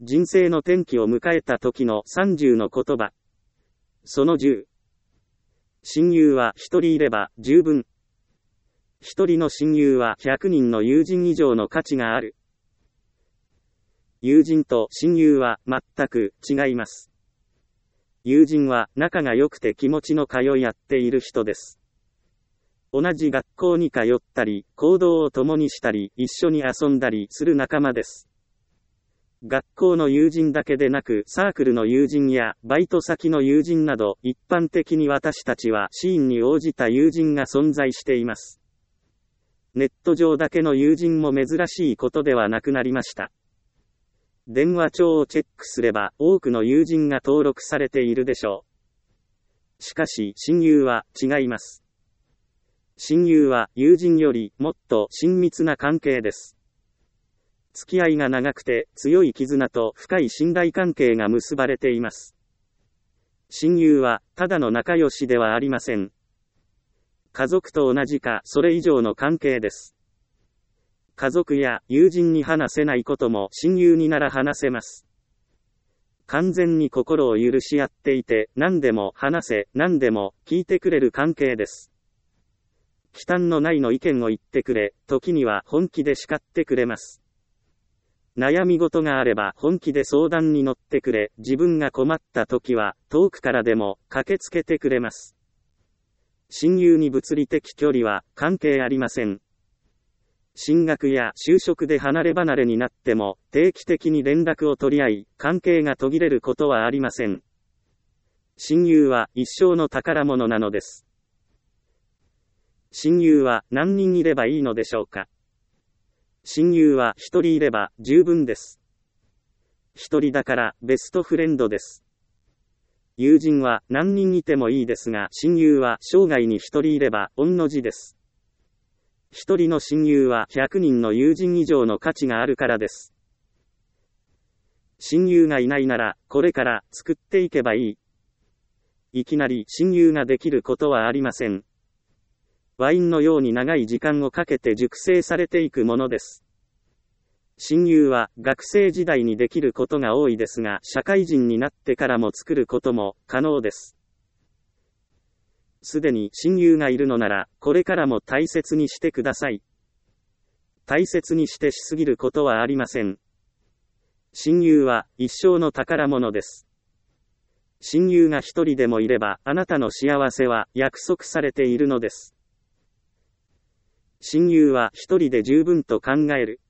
人生の転機を迎えた時の30の言葉。その10。親友は一人いれば十分。一人の親友は100人の友人以上の価値がある。友人と親友は全く違います。友人は仲が良くて気持ちの通い合っている人です。同じ学校に通ったり、行動を共にしたり、一緒に遊んだりする仲間です。学校の友人だけでなく、サークルの友人やバイト先の友人など、一般的に私たちはシーンに応じた友人が存在しています。ネット上だけの友人も珍しいことではなくなりました。電話帳をチェックすれば多くの友人が登録されているでしょう。しかし親友は違います。親友は友人よりもっと親密な関係です。付き合いが長くて強い絆と深い信頼関係が結ばれています。親友はただの仲良しではありません。家族と同じかそれ以上の関係です。家族や友人に話せないことも親友になら話せます。完全に心を許し合っていて、何でも話せ、何でも聞いてくれる関係です。忌憚のないの意見を言ってくれ、時には本気で叱ってくれます。悩み事があれば本気で相談に乗ってくれ、自分が困った時は遠くからでも駆けつけてくれます。親友に物理的距離は関係ありません。進学や就職で離れ離れになっても定期的に連絡を取り合い、関係が途切れることはありません。親友は一生の宝物なのです。親友は何人いればいいのでしょうか。親友は一人いれば十分です。一人だからベストフレンドです。友人は何人いてもいいですが、親友は生涯に一人いれば御の字です。一人の親友は100人の友人以上の価値があるからです。親友がいないなら、これから作っていけばいい。いきなり親友ができることはありません。ワインのように長い時間をかけて熟成されていくものです。親友は学生時代にできることが多いですが、社会人になってからも作ることも可能です。すでに親友がいるのなら、これからも大切にしてください。大切にしてしすぎることはありません。親友は一生の宝物です。親友が一人でもいれば、あなたの幸せは約束されているのです。親友は一人で十分と考える。